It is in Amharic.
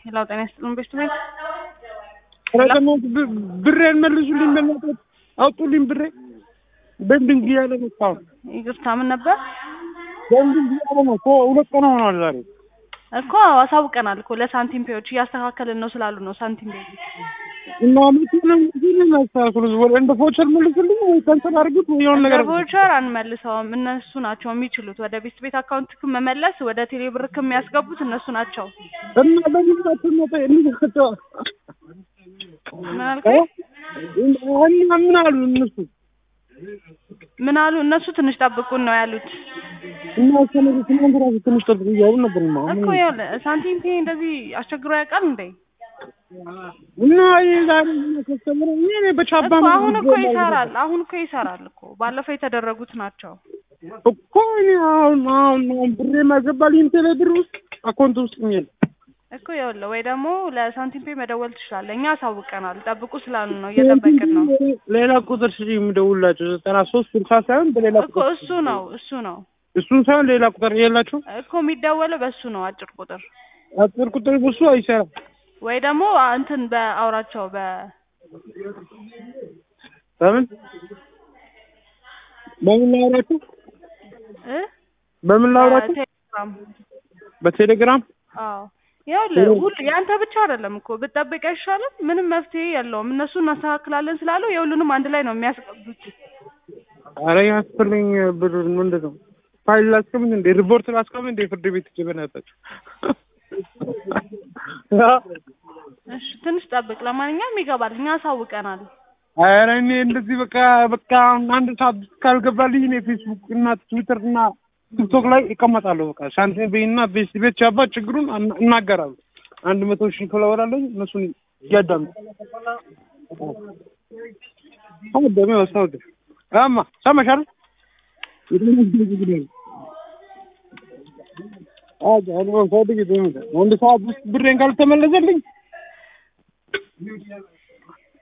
ሄሎ ጤና ይስጥልኝ ቤት ረከሞ ብሬን መልሱልኝ በእናትህ አውጡልኝ ብሬ በእንድንግ ያለ ነው ይቅርታ ምን ነበር በእንድንግ ያለ ነው ሁለት ቀን ሆኗል ዛሬ እኮ አሳውቀናል እኮ ለሳንቲም ፔዎች እያስተካከልን ነው ስላሉ ነው ሳንቲም ፔ እና ምን አስተካክሉ እንደ ፎቸር መልሱልኝ ወይ ካንሰል አድርጉት ወይ የሆነ ነገር ፎቸር አንመልሰውም እነሱ ናቸው የሚችሉት ወደ ቤት አካውንት መመለስ ወደ ቴሌ ብር የሚያስገቡት እነሱ ናቸው እና ለምን ታጥነው ምን አሉ እነሱ ትንሽ ጠብቁን ነው ያሉት እና ከነዚህ ትንሽ ጠብቁ ያው ነበር እኮ ያው ሳንቲም ፔ እንደዚህ አስቸግሮ ያውቃል እንዴ እና ይዛን ከስተመር እኔ በቻባ አሁን እኮ ይሰራል እኮ ባለፈው የተደረጉት ናቸው እኮ እኔ አሁን ብሬ ማገባልኝ ቴሌ ብር ውስጥ አካውንት ውስጥ ነው እኮ ያለው ወይ ደግሞ ለሳንቲም ፔ መደወል ትችላለህ እኛ አሳውቀናል ጠብቁ ስላሉ ነው እየጠበቅን ነው ሌላ ቁጥር ሲምደውላችሁ 93 60 ሳይሆን በሌላ እኮ እሱ ነው እሱን ሳይሆን ሌላ ቁጥር የላችሁ እኮ የሚደወለው በሱ ነው አጭር ቁጥር በሱ አይሰራም ወይ ደግሞ እንትን በአውራቸው በምን ላውራችሁ በቴሌግራም አዎ ያው ሁሉ ያንተ ብቻ አይደለም እኮ ብትጠብቅ አይሻልም ምንም መፍትሄ የለውም እነሱ እናስተካክላለን ስላሉ የሁሉንም አንድ ላይ ነው የሚያስቀቡት አረ ያስፈልኝ ብር ምንድነው ፋይል ላስቀምጥ እንደ ሪፖርት ላስቀምጥ እንደ ፍርድ ቤት ይገበናታችሁ እሺ ትንሽ ጠብቅ ለማንኛውም ይገባል እኛ አሳውቀናል አረ እኔ እንደዚህ በቃ አንድ ሰዓት ካልገባልኝ እኔ ፌስቡክ እና ትዊተር እና ቲክቶክ ላይ እቀመጣለሁ በቃ ሳንቲም ቤና ቤት ቻባ ችግሩን እናገራለሁ 100,000 ፎሎወር አለኝ እነሱን ያዳምጡ ደሜ ወሰደ አማ ሰማሻል አሁን ሰው አንድ ሰዓት ብሬን ካልተመለሰልኝ